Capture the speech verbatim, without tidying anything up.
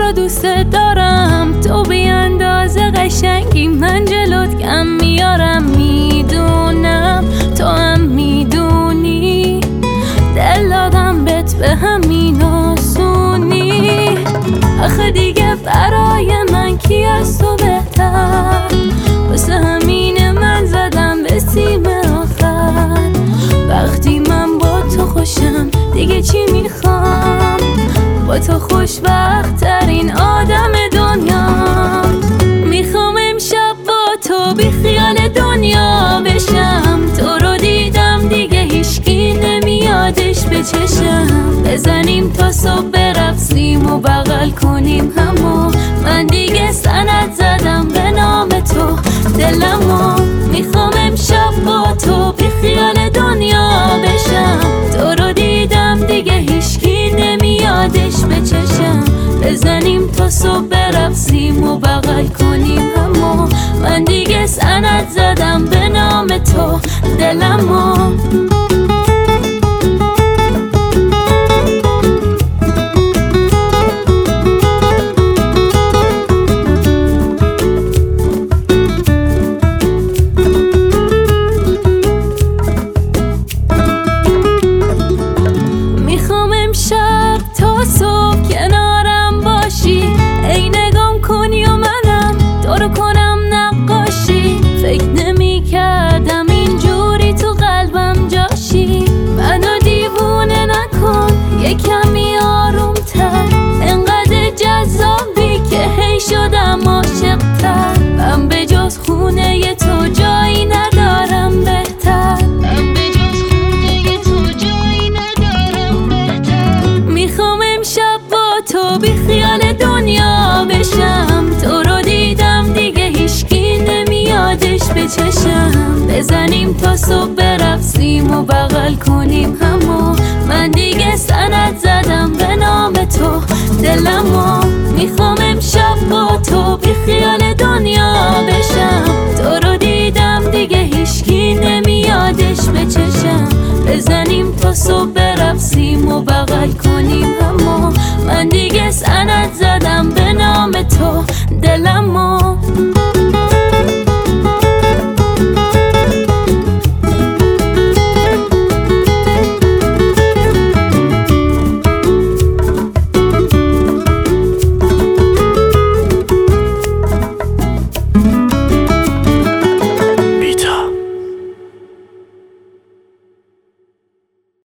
رو دوست دارم، تو بی اندازه قشنگی، من جلوت کم میارم. میدونم تو هم میدونی، دل دادم بهت به همین آسونی. آخه دیگه برای من کی از تو بهتر، واسه همین من زدم به سیم آخر. وقتی من با تو خوشم دیگه چی میخوام، با تو خوشبخت ترین آدم دنیام. میخوام امشب با تو بی خیال دنیا بشم، تو رو دیدم دیگه هیچکی نمیادش به چشم. بزنیم تا صبح برقصیم و بغل کنیم همو، من دیگه سند زدم به نام تو دلمو. میخوام امشب با تو بی خیال دنیا بشم، تو رو دیدم دیگه هیچکی نمیادش به چشم. بزنیم تا صبح برقصیم و بغل کنیم همو، من دیگه سند زدم به نام تو دلمو. امشب تا صبح کنارم باشی، ای نگام کنی و منم تو رو کنم نقاشی. فکر نمی کردم اینجوری تو قلبم جاشی، منو دیوونه نکن یه کمی آروم تر، انقدر جذابی که هی شدم عاشق تر. من به جز خونه ی تو جایی ندارم بهتر، تو بی خیال دنیا بشم، تو رو دیدم دیگه هیچکی نمیادش به چشم. بزنیم تا صبح برقصیم و بغل کنیم همو، من دیگه سند زدم به نام تو دلمو. میخوام امشب با تو بی خیال دنیا بشم، تو رو دیدم دیگه هیچکی نمیادش به چشم. بزنیم تا صبح برقصیم و بغل کنیم همو، من دیگه سند زدم به نام تو دلمو.